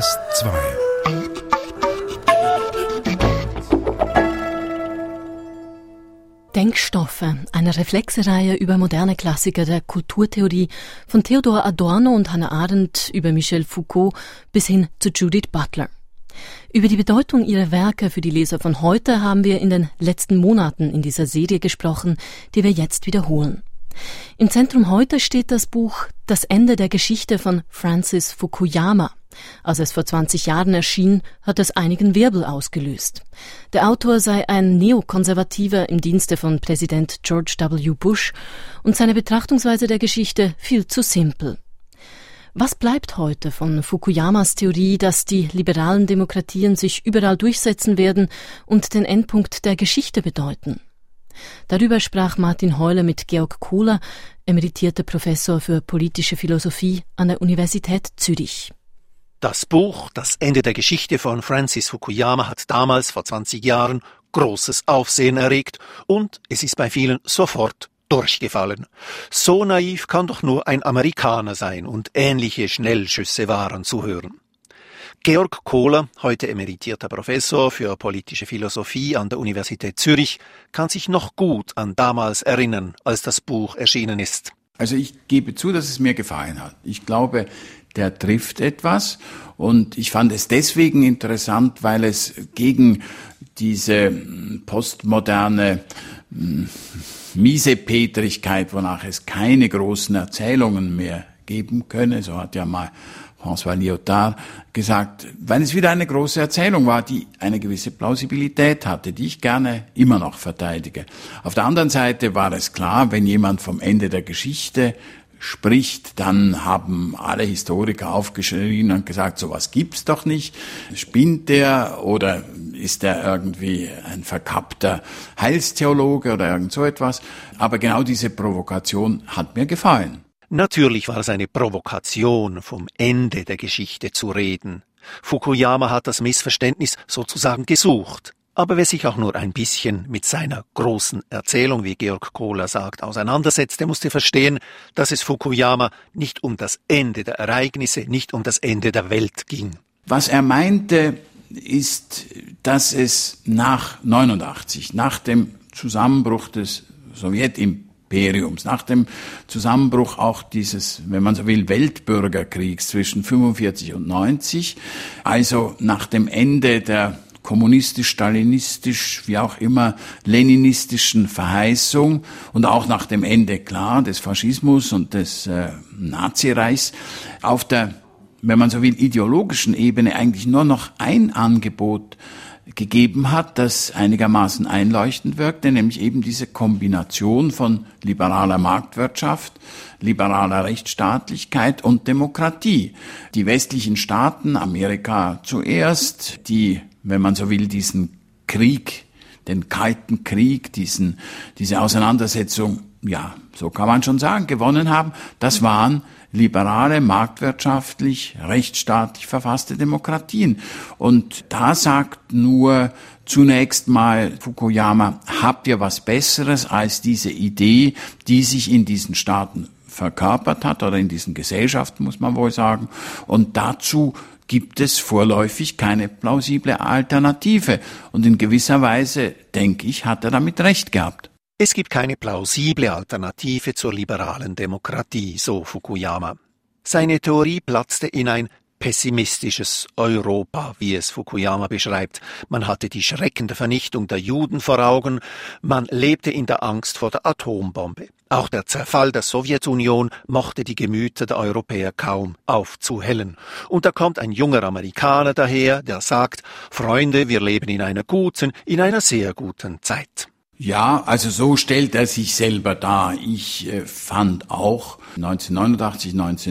SRF 2. Denkstoffe, eine Reflexereihe über moderne Klassiker der Kulturtheorie von Theodor Adorno und Hannah Arendt über Michel Foucault bis hin zu Judith Butler. Über die Bedeutung ihrer Werke für die Leser von heute haben wir in den letzten Monaten in dieser Serie gesprochen, die wir jetzt wiederholen. Im Zentrum heute steht das Buch Das Ende der Geschichte von Francis Fukuyama. Als es vor 20 Jahren erschien, hat es einigen Wirbel ausgelöst. Der Autor sei ein Neokonservativer im Dienste von Präsident George W. Bush und seine Betrachtungsweise der Geschichte viel zu simpel. Was bleibt heute von Fukuyamas Theorie, dass die liberalen Demokratien sich überall durchsetzen werden und den Endpunkt der Geschichte bedeuten? Darüber sprach Martin Heule mit Georg Kohler, emeritierter Professor für politische Philosophie an der Universität Zürich. Das Buch Das Ende der Geschichte von Francis Fukuyama hat damals, vor 20 Jahren, großes Aufsehen erregt und es ist bei vielen sofort durchgefallen. So naiv kann doch nur ein Amerikaner sein und ähnliche Schnellschüsse waren zu hören. Georg Kohler, heute emeritierter Professor für politische Philosophie an der Universität Zürich, kann sich noch gut an damals erinnern, als das Buch erschienen ist. Also ich gebe zu, dass es mir gefallen hat. Ich glaube, der trifft etwas und ich fand es deswegen interessant, weil es gegen diese postmoderne Miesepetrigkeit, wonach es keine großen Erzählungen mehr geben könne, so hat ja mal François Lyotard gesagt, weil es wieder eine große Erzählung war, die eine gewisse Plausibilität hatte, die ich gerne immer noch verteidige. Auf der anderen Seite war es klar, wenn jemand vom Ende der Geschichte spricht, dann haben alle Historiker aufgeschrien und gesagt, sowas gibt's doch nicht. Spinnt der oder ist der irgendwie ein verkappter Heilstheologe oder irgend so etwas? Aber genau diese Provokation hat mir gefallen. Natürlich war es eine Provokation, vom Ende der Geschichte zu reden. Fukuyama hat das Missverständnis sozusagen gesucht. Aber wer sich auch nur ein bisschen mit seiner großen Erzählung, wie Georg Kohler sagt, auseinandersetzte, musste verstehen, dass es Fukuyama nicht um das Ende der Ereignisse, nicht um das Ende der Welt ging. Was er meinte, ist, dass es nach 89, nach dem Zusammenbruch des Sowjetimperiums, nach dem Zusammenbruch auch dieses, wenn man so will, Weltbürgerkriegs zwischen 45 und 90, also nach dem Ende der kommunistisch, stalinistisch, wie auch immer, leninistischen Verheißung und auch nach dem Ende, klar, des Faschismus und des Nazireichs auf der, wenn man so will, ideologischen Ebene eigentlich nur noch ein Angebot gegeben hat, das einigermaßen einleuchtend wirkte, nämlich eben diese Kombination von liberaler Marktwirtschaft, liberaler Rechtsstaatlichkeit und Demokratie. Die westlichen Staaten, Amerika zuerst, die, wenn man so will, diesen Krieg, den Kalten Krieg, diese Auseinandersetzung, ja, so kann man schon sagen, gewonnen haben, das waren liberale, marktwirtschaftlich, rechtsstaatlich verfasste Demokratien. Und da sagt nur zunächst mal Fukuyama, habt ihr was Besseres als diese Idee, die sich in diesen Staaten verkörpert hat, oder in diesen Gesellschaften, muss man wohl sagen. Und dazu gibt es vorläufig keine plausible Alternative. Und in gewisser Weise, denke ich, hat er damit recht gehabt. Es gibt keine plausible Alternative zur liberalen Demokratie, so Fukuyama. Seine Theorie platzte in ein pessimistisches Europa, wie es Fukuyama beschreibt. Man hatte die Schrecken der Vernichtung der Juden vor Augen, man lebte in der Angst vor der Atombombe. Auch der Zerfall der Sowjetunion mochte die Gemüter der Europäer kaum aufzuhellen. Und da kommt ein junger Amerikaner daher, der sagt, Freunde, wir leben in einer guten, in einer sehr guten Zeit. Ja, also so stellt er sich selber dar. Ich fand auch 1989,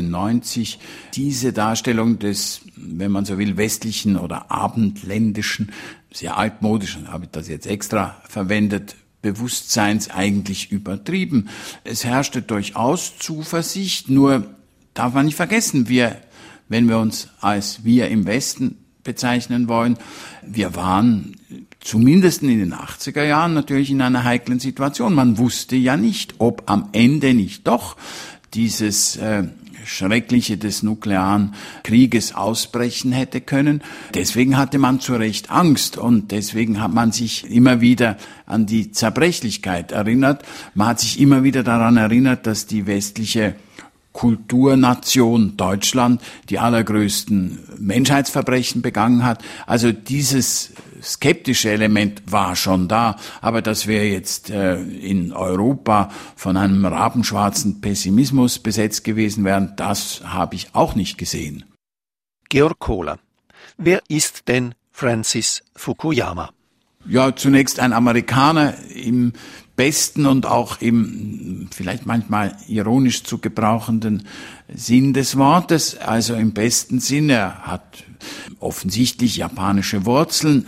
1990 diese Darstellung des, wenn man so will, westlichen oder abendländischen, sehr altmodischen, habe ich das jetzt extra verwendet, Bewusstseins eigentlich übertrieben. Es herrschte durchaus Zuversicht, nur darf man nicht vergessen, wenn wir uns als wir im Westen bezeichnen wollen, wir waren zumindest in den 80er Jahren natürlich in einer heiklen Situation. Man wusste ja nicht, ob am Ende nicht doch dieses Schreckliche des nuklearen Krieges ausbrechen hätte können. Deswegen hatte man zu Recht Angst und deswegen hat man sich immer wieder an die Zerbrechlichkeit erinnert. Man hat sich immer wieder daran erinnert, dass die westliche Kulturnation Deutschland die allergrößten Menschheitsverbrechen begangen hat. Also dieses skeptische Element war schon da, aber dass wir jetzt in Europa von einem rabenschwarzen Pessimismus besetzt gewesen wären, das habe ich auch nicht gesehen. Georg Kohler. Wer ist denn Francis Fukuyama? Ja, zunächst ein Amerikaner im besten und auch im vielleicht manchmal ironisch zu gebrauchenden Sinn des Wortes, also im besten Sinn. Er hat offensichtlich japanische Wurzeln,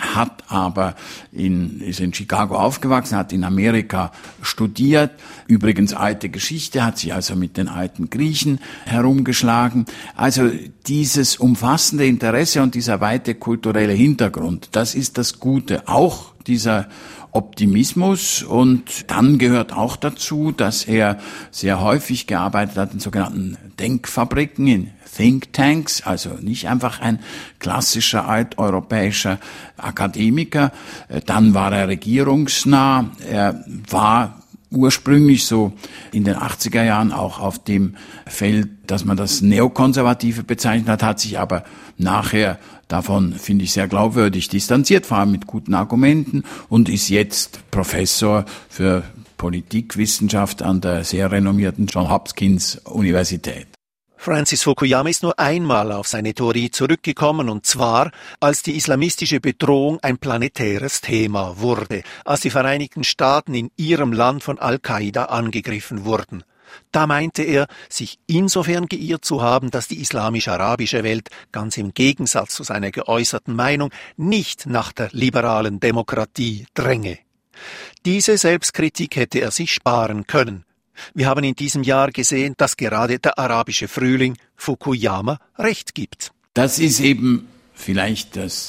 ist in Chicago aufgewachsen, hat in Amerika studiert, übrigens alte Geschichte, hat sich also mit den alten Griechen herumgeschlagen. Also dieses umfassende Interesse und dieser weite kulturelle Hintergrund, das ist das Gute, auch dieser Optimismus, und dann gehört auch dazu, dass er sehr häufig gearbeitet hat in sogenannten Denkfabriken, in Thinktanks, also nicht einfach ein klassischer alteuropäischer Akademiker. Dann war er regierungsnah, er war ursprünglich so in den 80er Jahren auch auf dem Feld, dass man das Neokonservative bezeichnet hat sich aber nachher davon, finde ich, sehr glaubwürdig distanziert, vor allem mit guten Argumenten, und ist jetzt Professor für Politikwissenschaft an der sehr renommierten Johns Hopkins Universität. Francis Fukuyama ist nur einmal auf seine Theorie zurückgekommen, und zwar, als die islamistische Bedrohung ein planetäres Thema wurde, als die Vereinigten Staaten in ihrem Land von Al-Qaida angegriffen wurden. Da meinte er, sich insofern geirrt zu haben, dass die islamisch-arabische Welt, ganz im Gegensatz zu seiner geäußerten Meinung, nicht nach der liberalen Demokratie dränge. Diese Selbstkritik hätte er sich sparen können. Wir haben in diesem Jahr gesehen, dass gerade der arabische Frühling Fukuyama recht gibt. Das ist eben vielleicht das,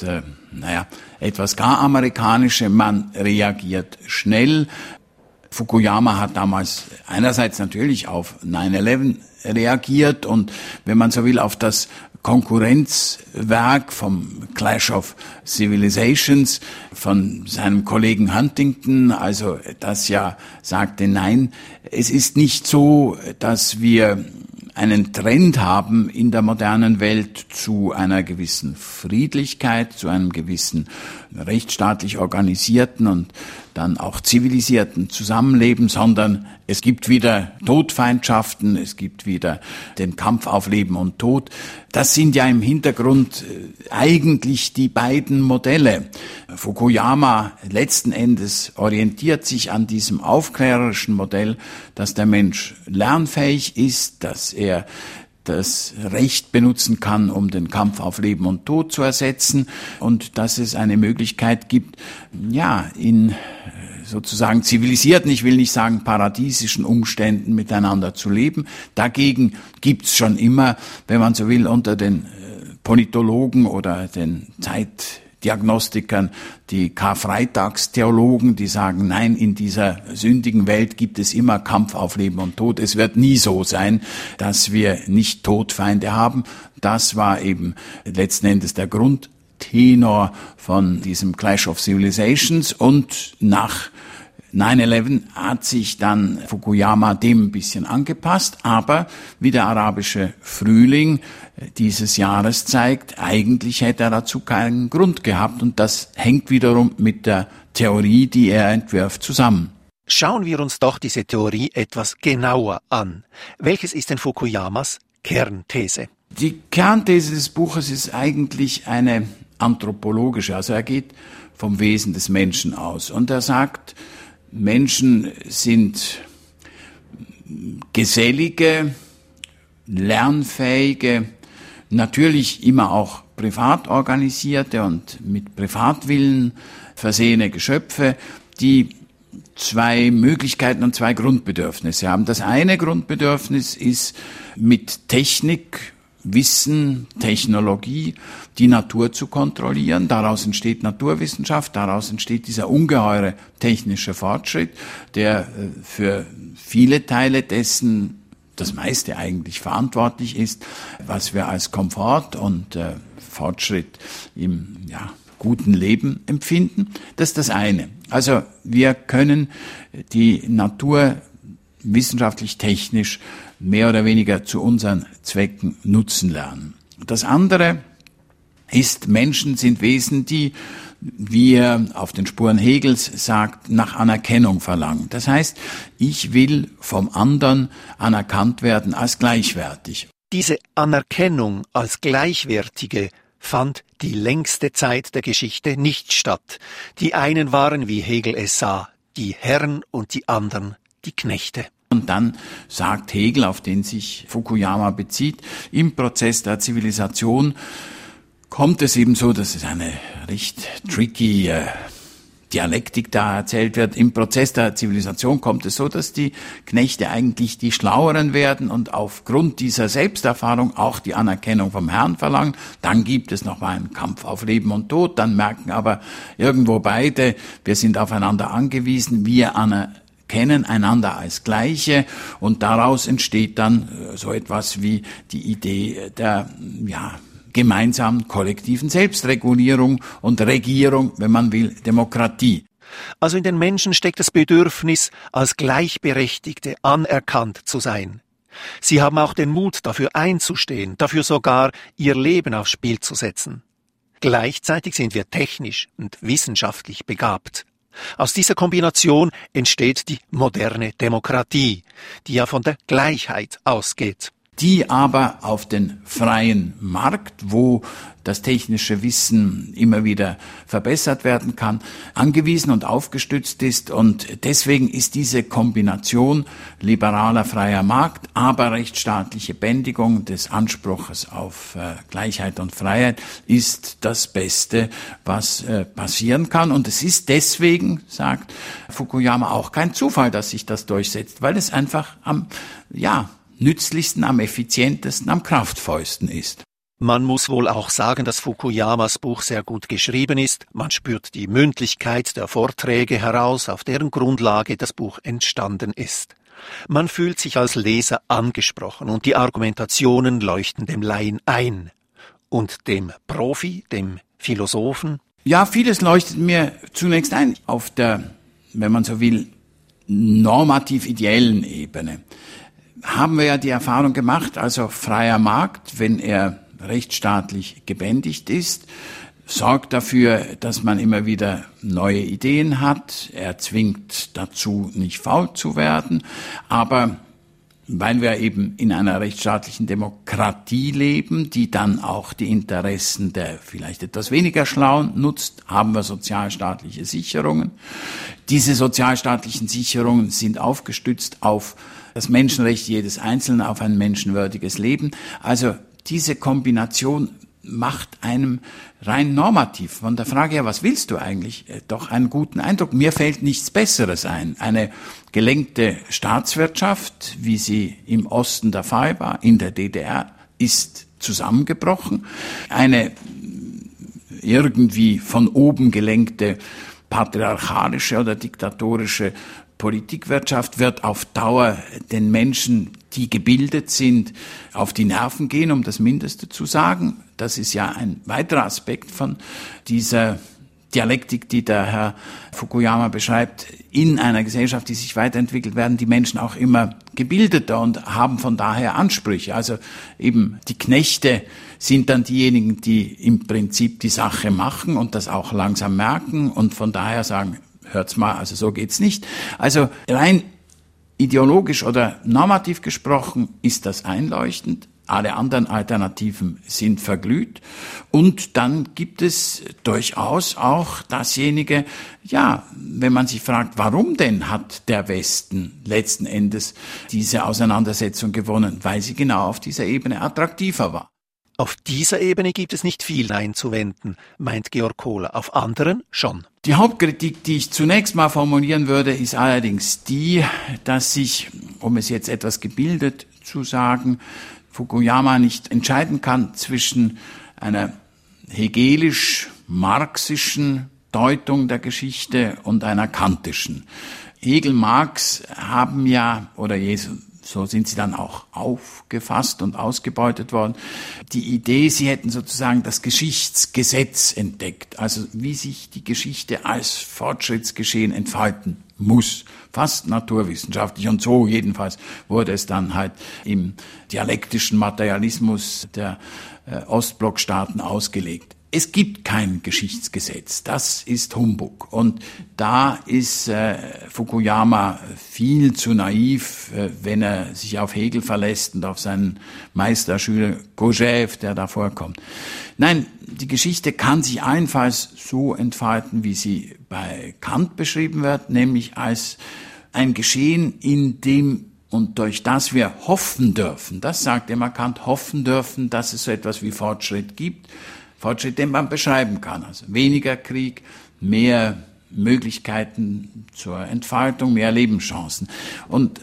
etwas gar Amerikanische. Man reagiert schnell. Fukuyama hat damals einerseits natürlich auf 9/11 reagiert und, wenn man so will, auf das Konkurrenzwerk vom Clash of Civilizations von seinem Kollegen Huntington, also das ja sagte, nein, es ist nicht so, dass wir einen Trend haben in der modernen Welt zu einer gewissen Friedlichkeit, zu einem gewissen rechtsstaatlich organisierten und dann auch zivilisierten Zusammenleben, sondern es gibt wieder Todfeindschaften, es gibt wieder den Kampf auf Leben und Tod. Das sind ja im Hintergrund eigentlich die beiden Modelle. Fukuyama letzten Endes orientiert sich an diesem aufklärerischen Modell, dass der Mensch lernfähig ist, dass er das Recht benutzen kann, um den Kampf auf Leben und Tod zu ersetzen, und dass es eine Möglichkeit gibt, in sozusagen zivilisierten, ich will nicht sagen paradiesischen Umständen miteinander zu leben. Dagegen gibt's schon immer, wenn man so will, unter den Politologen oder den Zeitdiagnostikern die Karfreitagstheologen, die sagen, nein, in dieser sündigen Welt gibt es immer Kampf auf Leben und Tod. Es wird nie so sein, dass wir nicht Todfeinde haben. Das war eben letzten Endes der Grundtenor von diesem Clash of Civilizations, und nach 9/11 hat sich dann Fukuyama dem ein bisschen angepasst, aber wie der arabische Frühling dieses Jahres zeigt, eigentlich hätte er dazu keinen Grund gehabt, und das hängt wiederum mit der Theorie, die er entwirft, zusammen. Schauen wir uns doch diese Theorie etwas genauer an. Welches ist denn Fukuyamas Kernthese? Die Kernthese des Buches ist eigentlich eine anthropologische, also er geht vom Wesen des Menschen aus, und er sagt, Menschen sind gesellige, lernfähige, natürlich immer auch privat organisierte und mit Privatwillen versehene Geschöpfe, die zwei Möglichkeiten und zwei Grundbedürfnisse haben. Das eine Grundbedürfnis ist, mit Technik, Wissen, Technologie die Natur zu kontrollieren. Daraus entsteht Naturwissenschaft, daraus entsteht dieser ungeheure technische Fortschritt, der für viele Teile dessen das meiste eigentlich verantwortlich ist, was wir als Komfort und Fortschritt im guten Leben empfinden. Das ist das eine. Also wir können die Natur wissenschaftlich-technisch mehr oder weniger zu unseren Zwecken nutzen lernen. Das andere ist, Menschen sind Wesen, die, wie er auf den Spuren Hegels sagt, nach Anerkennung verlangen. Das heißt, ich will vom anderen anerkannt werden als gleichwertig. Diese Anerkennung als Gleichwertige fand die längste Zeit der Geschichte nicht statt. Die einen waren, wie Hegel es sah, die Herren und die anderen die Knechte. Und dann sagt Hegel, auf den sich Fukuyama bezieht, im Prozess der Zivilisation kommt es eben so, das ist eine recht tricky Dialektik da erzählt wird, im Prozess der Zivilisation kommt es so, dass die Knechte eigentlich die Schlaueren werden und aufgrund dieser Selbsterfahrung auch die Anerkennung vom Herrn verlangen. Dann gibt es noch mal einen Kampf auf Leben und Tod, dann merken aber irgendwo beide, wir sind aufeinander angewiesen, wir anerkennen einander als Gleiche und daraus entsteht dann so etwas wie die Idee der, gemeinsamen kollektiven Selbstregulierung und Regierung, wenn man will, Demokratie. Also in den Menschen steckt das Bedürfnis, als Gleichberechtigte anerkannt zu sein. Sie haben auch den Mut, dafür einzustehen, dafür sogar ihr Leben aufs Spiel zu setzen. Gleichzeitig sind wir technisch und wissenschaftlich begabt. Aus dieser Kombination entsteht die moderne Demokratie, die ja von der Gleichheit ausgeht. Die aber auf den freien Markt, wo das technische Wissen immer wieder verbessert werden kann, angewiesen und aufgestützt ist. Und deswegen ist diese Kombination liberaler freier Markt, aber rechtsstaatliche Bändigung des Anspruches auf Gleichheit und Freiheit ist das Beste, was passieren kann. Und es ist deswegen, sagt Fukuyama, auch kein Zufall, dass sich das durchsetzt, weil es einfach am nützlichsten, am effizientesten, am kraftvollsten ist. Man muss wohl auch sagen, dass Fukuyamas Buch sehr gut geschrieben ist. Man spürt die Mündlichkeit der Vorträge heraus, auf deren Grundlage das Buch entstanden ist. Man fühlt sich als Leser angesprochen und die Argumentationen leuchten dem Laien ein. Und dem Profi, dem Philosophen? Ja, vieles leuchtet mir zunächst ein auf der, wenn man so will, normativ-ideellen Ebene. Haben wir ja die Erfahrung gemacht, also freier Markt, wenn er rechtsstaatlich gebändigt ist, sorgt dafür, dass man immer wieder neue Ideen hat. Er zwingt dazu, nicht faul zu werden. Aber weil wir eben in einer rechtsstaatlichen Demokratie leben, die dann auch die Interessen der vielleicht etwas weniger Schlauen nutzt, haben wir sozialstaatliche Sicherungen. Diese sozialstaatlichen Sicherungen sind aufgestützt auf das Menschenrecht jedes Einzelnen, auf ein menschenwürdiges Leben. Also diese Kombination macht einem rein normativ von der Frage her, was willst du eigentlich, doch einen guten Eindruck. Mir fällt nichts Besseres ein. Eine gelenkte Staatswirtschaft, wie sie im Osten der Fall war, in der DDR, ist zusammengebrochen. Eine irgendwie von oben gelenkte patriarchalische oder diktatorische Politikwirtschaft wird auf Dauer den Menschen, die gebildet sind, auf die Nerven gehen, um das Mindeste zu sagen. Das ist ja ein weiterer Aspekt von dieser Dialektik, die der Herr Fukuyama beschreibt. In einer Gesellschaft, die sich weiterentwickelt, werden die Menschen auch immer gebildeter und haben von daher Ansprüche. Also eben die Knechte sind dann diejenigen, die im Prinzip die Sache machen und das auch langsam merken und von daher sagen, hört's mal, also so geht's nicht. Also rein ideologisch oder normativ gesprochen ist das einleuchtend. Alle anderen Alternativen sind verglüht. Und dann gibt es durchaus auch dasjenige, wenn man sich fragt, warum denn hat der Westen letzten Endes diese Auseinandersetzung gewonnen? Weil sie genau auf dieser Ebene attraktiver war. Auf dieser Ebene gibt es nicht viel einzuwenden, meint Georg Kohler. Auf anderen schon. Die Hauptkritik, die ich zunächst mal formulieren würde, ist allerdings die, dass sich, um es jetzt etwas gebildet zu sagen, Fukuyama nicht entscheiden kann zwischen einer hegelisch-marxischen Deutung der Geschichte und einer kantischen. Hegel, Marx haben ja, oder so sind sie dann auch aufgefasst und ausgebeutet worden. Die Idee, sie hätten sozusagen das Geschichtsgesetz entdeckt, also wie sich die Geschichte als Fortschrittsgeschehen entfalten muss, fast naturwissenschaftlich. Und so jedenfalls wurde es dann halt im dialektischen Materialismus der Ostblockstaaten ausgelegt. Es gibt kein Geschichtsgesetz, das ist Humbug. Und da ist Fukuyama viel zu naiv, wenn er sich auf Hegel verlässt und auf seinen Meisterschüler Gurdjieff, der da vorkommt. Nein, die Geschichte kann sich allenfalls so entfalten, wie sie bei Kant beschrieben wird, nämlich als ein Geschehen, in dem und durch das wir hoffen dürfen, das sagt immer Kant, hoffen dürfen, dass es so etwas wie Fortschritt gibt, Fortschritt, den man beschreiben kann. Also weniger Krieg, mehr Möglichkeiten zur Entfaltung, mehr Lebenschancen. Und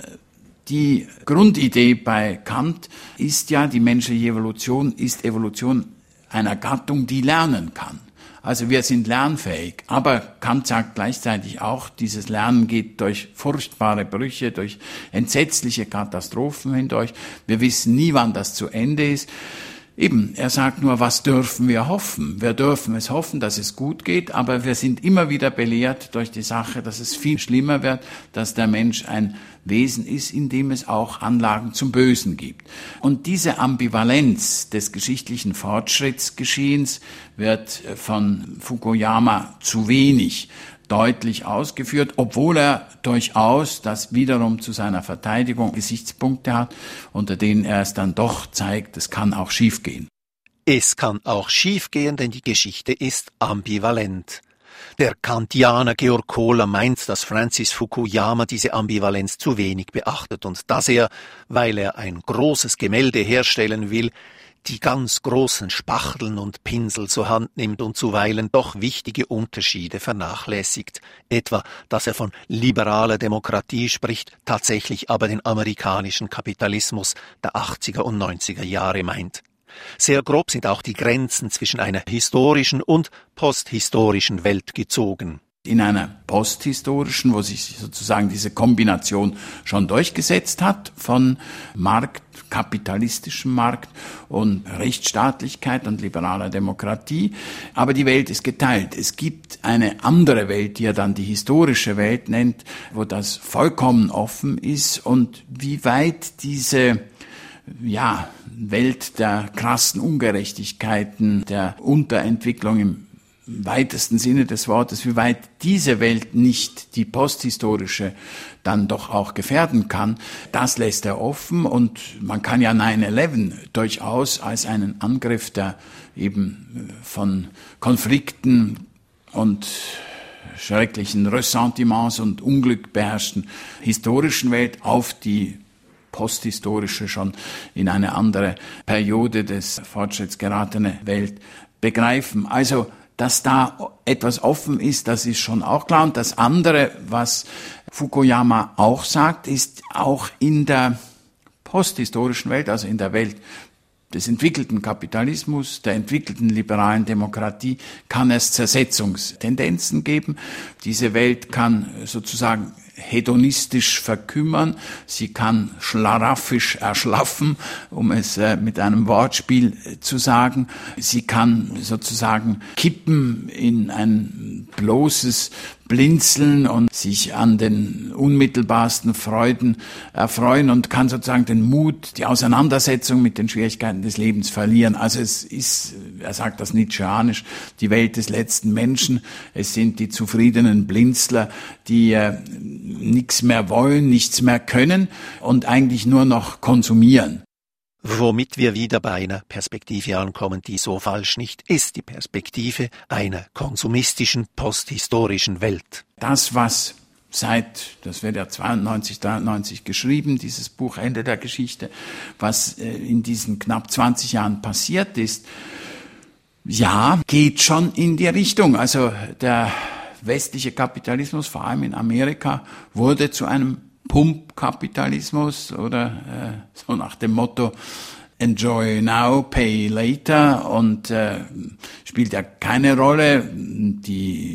die Grundidee bei Kant ist ja, die menschliche Evolution ist Evolution einer Gattung, die lernen kann. Also wir sind lernfähig. Aber Kant sagt gleichzeitig auch, dieses Lernen geht durch furchtbare Brüche, durch entsetzliche Katastrophen hindurch. Wir wissen nie, wann das zu Ende ist. Eben, er sagt nur, was dürfen wir hoffen? Wir dürfen es hoffen, dass es gut geht, aber wir sind immer wieder belehrt durch die Sache, dass es viel schlimmer wird, dass der Mensch ein Wesen ist, in dem es auch Anlagen zum Bösen gibt. Und diese Ambivalenz des geschichtlichen Fortschrittsgeschehens wird von Fukuyama zu wenig deutlich ausgeführt, obwohl er durchaus das wiederum zu seiner Verteidigung Gesichtspunkte hat, unter denen er es dann doch zeigt, es kann auch schiefgehen. Es kann auch schiefgehen, denn die Geschichte ist ambivalent. Der Kantianer Georg Kohler meint, dass Francis Fukuyama diese Ambivalenz zu wenig beachtet und dass er, weil er ein großes Gemälde herstellen will, die ganz großen Spachteln und Pinsel zur Hand nimmt und zuweilen doch wichtige Unterschiede vernachlässigt, etwa, dass er von liberaler Demokratie spricht, tatsächlich aber den amerikanischen Kapitalismus der 80er und 90er Jahre meint. Sehr grob sind auch die Grenzen zwischen einer historischen und posthistorischen Welt gezogen. In einer posthistorischen, wo sich sozusagen diese Kombination schon durchgesetzt hat von Markt, kapitalistischem Markt und Rechtsstaatlichkeit und liberaler Demokratie. Aber die Welt ist geteilt. Es gibt eine andere Welt, die er dann die historische Welt nennt, wo das vollkommen offen ist und wie weit diese Welt der krassen Ungerechtigkeiten, der Unterentwicklung im weitesten Sinne des Wortes, wie weit diese Welt nicht die posthistorische dann doch auch gefährden kann, das lässt er offen und man kann ja 9/11 durchaus als einen Angriff der eben von Konflikten und schrecklichen Ressentiments und Unglück beherrschten historischen Welt auf die posthistorische, schon in eine andere Periode des Fortschritts geratene Welt begreifen. Also dass da etwas offen ist, das ist schon auch klar. Und das andere, was Fukuyama auch sagt, ist auch in der posthistorischen Welt, also in der Welt des entwickelten Kapitalismus, der entwickelten liberalen Demokratie, kann es Zersetzungstendenzen geben. Diese Welt kann sozusagen hedonistisch verkümmern, sie kann schlaraffisch erschlaffen, um es mit einem Wortspiel zu sagen. Sie kann sozusagen kippen in ein bloßes Blinzeln und sich an den unmittelbarsten Freuden erfreuen und kann sozusagen den Mut, die Auseinandersetzung mit den Schwierigkeiten des Lebens verlieren. Also es ist, er sagt das nietzscheanisch, die Welt des letzten Menschen. Es sind die zufriedenen Blinzler, die nichts mehr wollen, nichts mehr können und eigentlich nur noch konsumieren. Womit wir wieder bei einer Perspektive ankommen, die so falsch nicht ist, die Perspektive einer konsumistischen, posthistorischen Welt. Das, was das wird ja 92, 93 geschrieben, dieses Buch Ende der Geschichte, was in diesen knapp 20 Jahren passiert ist, ja, geht schon in die Richtung. Also der westliche Kapitalismus, vor allem in Amerika, wurde zu einem Pumpkapitalismus oder so nach dem Motto Enjoy now, pay later und spielt ja keine Rolle. Die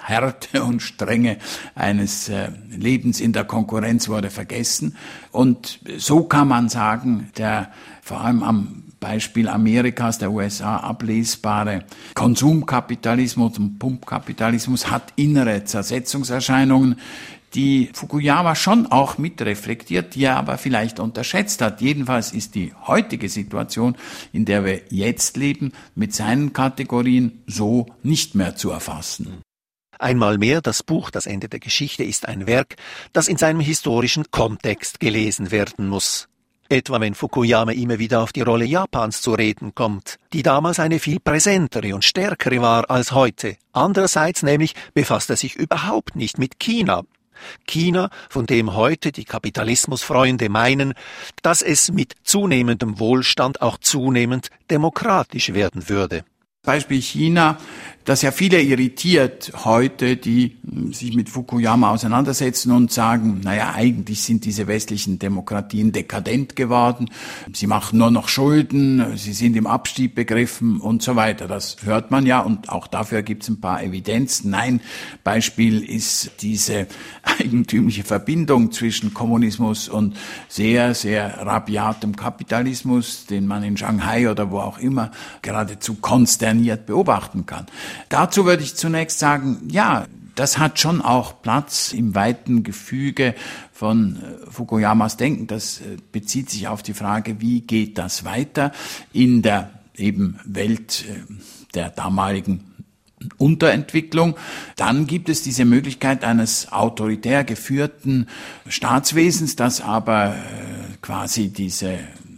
Härte und Strenge eines Lebens in der Konkurrenz wurde vergessen. Und so kann man sagen, der vor allem am Beispiel Amerikas, der USA, ablesbare Konsumkapitalismus und Pumpkapitalismus hat innere Zersetzungserscheinungen, die Fukuyama schon auch mitreflektiert, die er aber vielleicht unterschätzt hat. Jedenfalls ist die heutige Situation, in der wir jetzt leben, mit seinen Kategorien so nicht mehr zu erfassen. Einmal mehr, das Buch Das Ende der Geschichte ist ein Werk, das in seinem historischen Kontext gelesen werden muss. Etwa wenn Fukuyama immer wieder auf die Rolle Japans zu reden kommt, die damals eine viel präsentere und stärkere war als heute. Andererseits nämlich befasst er sich überhaupt nicht mit China. China, von dem heute die Kapitalismusfreunde meinen, dass es mit zunehmendem Wohlstand auch zunehmend demokratisch werden würde. Beispiel China, das ja viele irritiert heute, die sich mit Fukuyama auseinandersetzen und sagen, naja, eigentlich sind diese westlichen Demokratien dekadent geworden, sie machen nur noch Schulden, sie sind im Abstieg begriffen und so weiter. Das hört man ja und auch dafür gibt es ein paar Evidenzen. Nein, Beispiel ist diese eigentümliche Verbindung zwischen Kommunismus und sehr, sehr rabiatem Kapitalismus, den man in Shanghai oder wo auch immer geradezu konsterniert beobachten kann. Dazu würde ich zunächst sagen, ja, das hat schon auch Platz im weiten Gefüge von Fukuyamas Denken. Das bezieht sich auf die Frage, wie geht das weiter in der eben Welt der damaligen Unterentwicklung. Dann gibt es diese Möglichkeit eines autoritär geführten Staatswesens, das aber quasi diese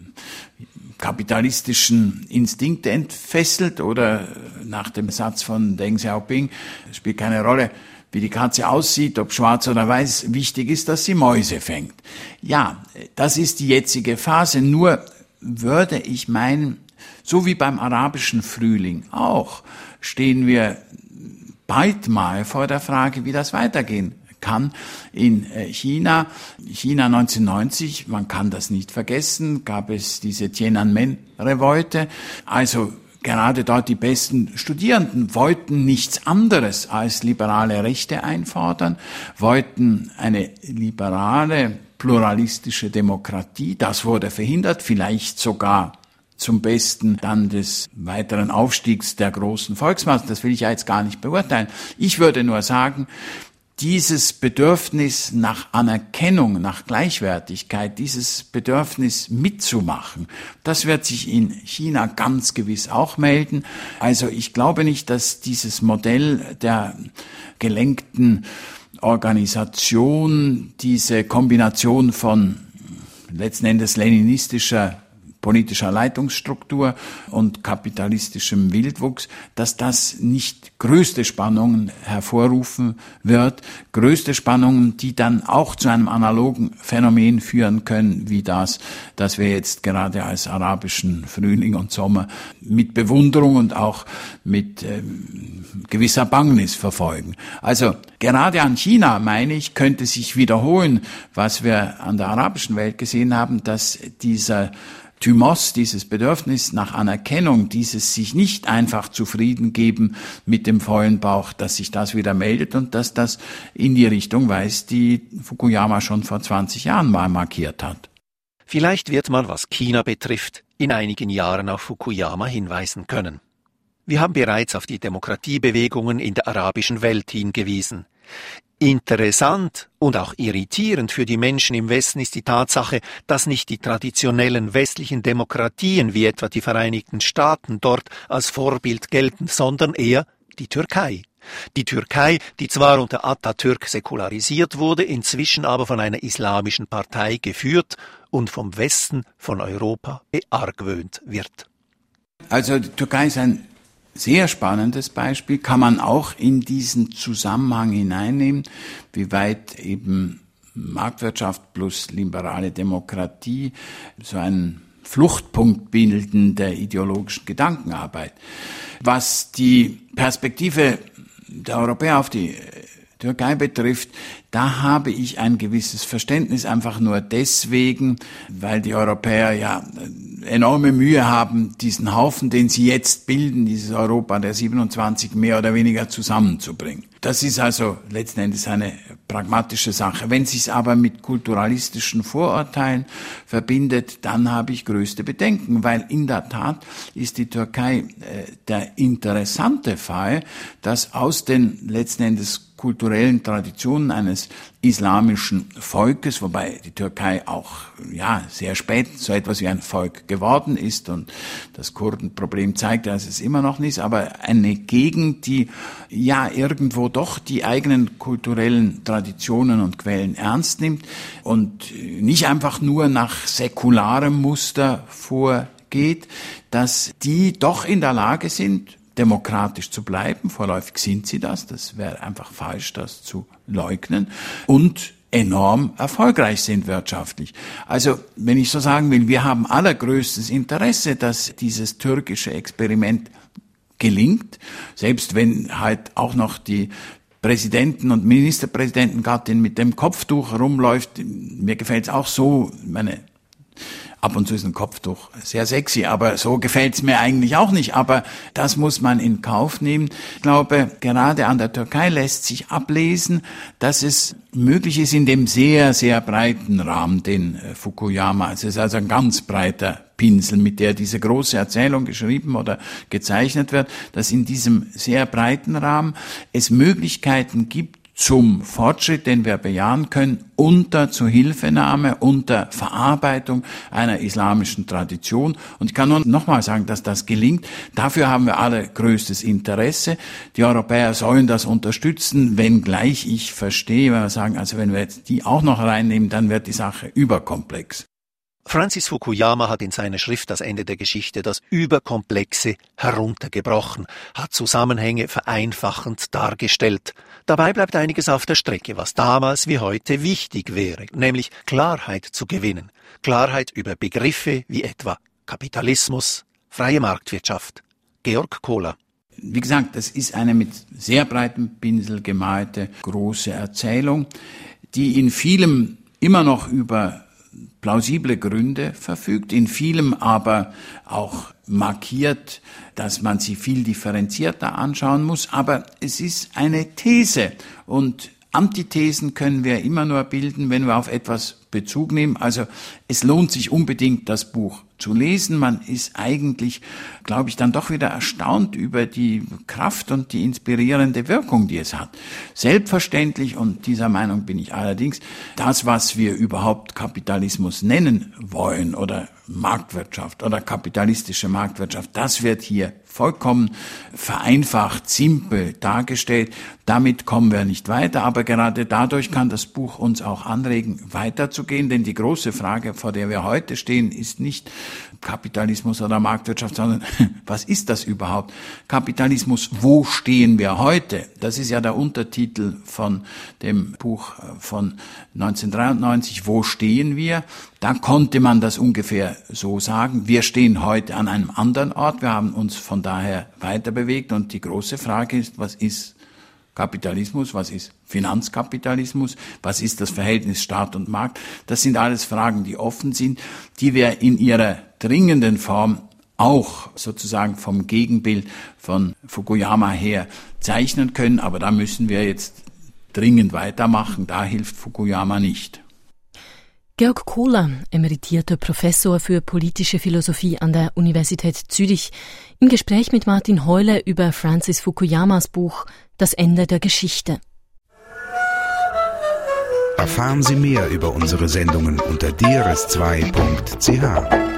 kapitalistischen Instinkte entfesselt oder nach dem Satz von Deng Xiaoping, es spielt keine Rolle, wie die Katze aussieht, ob schwarz oder weiß, wichtig ist, dass sie Mäuse fängt. Ja, das ist die jetzige Phase, nur würde ich meinen, so wie beim arabischen Frühling auch, stehen wir bald mal vor der Frage, wie das weitergehen kann. In China 1990, man kann das nicht vergessen, gab es diese Tiananmen-Revolte. Also gerade dort die besten Studierenden wollten nichts anderes als liberale Rechte einfordern, wollten eine liberale, pluralistische Demokratie. Das wurde verhindert, vielleicht sogar zum Besten dann des weiteren Aufstiegs der großen Volksmassen. Das will ich ja jetzt gar nicht beurteilen. Ich würde nur sagen, dieses Bedürfnis nach Anerkennung, nach Gleichwertigkeit, dieses Bedürfnis mitzumachen, das wird sich in China ganz gewiss auch melden. Also ich glaube nicht, dass dieses Modell der gelenkten Organisation, diese Kombination von letzten Endes leninistischer politischer Leitungsstruktur und kapitalistischem Wildwuchs, dass das nicht größte Spannungen hervorrufen wird, größte Spannungen, die dann auch zu einem analogen Phänomen führen können, wie das wir jetzt gerade als arabischen Frühling und Sommer mit Bewunderung und auch mit gewisser Bangnis verfolgen. Also gerade an China, meine ich, könnte sich wiederholen, was wir an der arabischen Welt gesehen haben, dass dieser Thymos, dieses Bedürfnis nach Anerkennung, dieses sich nicht einfach zufrieden geben mit dem vollen Bauch, dass sich das wieder meldet und dass das in die Richtung weist, die Fukuyama schon vor 20 Jahren mal markiert hat. Vielleicht wird man, was China betrifft, in einigen Jahren auf Fukuyama hinweisen können. Wir haben bereits auf die Demokratiebewegungen in der arabischen Welt hingewiesen. Interessant und auch irritierend für die Menschen im Westen ist die Tatsache, dass nicht die traditionellen westlichen Demokratien wie etwa die Vereinigten Staaten dort als Vorbild gelten, sondern eher die Türkei. Die Türkei, die zwar unter Atatürk säkularisiert wurde, inzwischen aber von einer islamischen Partei geführt und vom Westen, von Europa beargwöhnt wird. Also die Türkei ist ein sehr spannendes Beispiel, kann man auch in diesen Zusammenhang hineinnehmen, wie weit eben Marktwirtschaft plus liberale Demokratie so einen Fluchtpunkt bilden der ideologischen Gedankenarbeit. Was die Perspektive der Europäer auf die Türkei betrifft, da habe ich ein gewisses Verständnis, einfach nur deswegen, weil die Europäer ja enorme Mühe haben, diesen Haufen, den sie jetzt bilden, dieses Europa der 27 mehr oder weniger zusammenzubringen. Das ist also letzten Endes eine pragmatische Sache. Wenn sie es aber mit kulturalistischen Vorurteilen verbindet, dann habe ich größte Bedenken, weil in der Tat ist die Türkei der interessante Fall, dass aus den letzten Endes kulturellen Traditionen eines islamischen Volkes, wobei die Türkei auch sehr spät so etwas wie ein Volk geworden ist und das Kurdenproblem zeigt, dass es immer noch nicht ist, aber eine Gegend, die irgendwo doch die eigenen kulturellen Traditionen und Quellen ernst nimmt und nicht einfach nur nach säkularem Muster vorgeht, dass die doch in der Lage sind, demokratisch zu bleiben. Vorläufig sind sie das. Das wäre einfach falsch, das zu leugnen. Und enorm erfolgreich sind wirtschaftlich. Also, wenn ich so sagen will, wir haben allergrößtes Interesse, dass dieses türkische Experiment gelingt. Selbst wenn halt auch noch die Präsidenten- und Ministerpräsidentengattin mit dem Kopftuch rumläuft. Mir gefällt es auch so, ab und zu ist ein Kopftuch sehr sexy, aber so gefällt's mir eigentlich auch nicht. Aber das muss man in Kauf nehmen. Ich glaube, gerade an der Türkei lässt sich ablesen, dass es möglich ist in dem sehr, sehr breiten Rahmen, den Fukuyama, es ist also ein ganz breiter Pinsel, mit der diese große Erzählung geschrieben oder gezeichnet wird, dass in diesem sehr breiten Rahmen es Möglichkeiten gibt, zum Fortschritt, den wir bejahen können, unter Zuhilfenahme, unter Verarbeitung einer islamischen Tradition. Und ich kann nur nochmal sagen, dass das gelingt. Dafür haben wir alle größtes Interesse. Die Europäer sollen das unterstützen, wenngleich ich verstehe, wenn wir sagen, also wenn wir jetzt die auch noch reinnehmen, dann wird die Sache überkomplex. Francis Fukuyama hat in seiner Schrift Das Ende der Geschichte das Überkomplexe heruntergebrochen, hat Zusammenhänge vereinfachend dargestellt. Dabei bleibt einiges auf der Strecke, was damals wie heute wichtig wäre, nämlich Klarheit zu gewinnen. Klarheit über Begriffe wie etwa Kapitalismus, freie Marktwirtschaft. Georg Kohler. Wie gesagt, das ist eine mit sehr breitem Pinsel gemalte große Erzählung, die in vielem immer noch über plausible Gründe verfügt, in vielem aber auch markiert, dass man sie viel differenzierter anschauen muss. Aber es ist eine These und Antithesen können wir immer nur bilden, wenn wir auf etwas Bezug nehmen. Also es lohnt sich unbedingt, das Buch zu lesen. Man ist eigentlich, glaube ich, dann doch wieder erstaunt über die Kraft und die inspirierende Wirkung, die es hat. Selbstverständlich, und dieser Meinung bin ich allerdings, das, was wir überhaupt Kapitalismus nennen wollen oder Marktwirtschaft oder kapitalistische Marktwirtschaft, das wird hier vollkommen vereinfacht, simpel dargestellt. Damit kommen wir nicht weiter, aber gerade dadurch kann das Buch uns auch anregen, weiterzugehen, denn die große Frage, vor der wir heute stehen, ist nicht Kapitalismus oder Marktwirtschaft, sondern was ist das überhaupt? Kapitalismus, wo stehen wir heute? Das ist ja der Untertitel von dem Buch von 1993, Wo stehen wir? Da konnte man das ungefähr so sagen. Wir stehen heute an einem anderen Ort, wir haben uns von daher weiter bewegt und die große Frage ist, was ist Kapitalismus, was ist Finanzkapitalismus, was ist das Verhältnis Staat und Markt? Das sind alles Fragen, die offen sind, die wir in ihrer dringenden Form auch sozusagen vom Gegenbild von Fukuyama her zeichnen können, aber da müssen wir jetzt dringend weitermachen, da hilft Fukuyama nicht. Georg Kohler, emeritierter Professor für politische Philosophie an der Universität Zürich, im Gespräch mit Martin Heuler über Francis Fukuyamas Buch Das Ende der Geschichte. Erfahren Sie mehr über unsere Sendungen unter drs2.ch.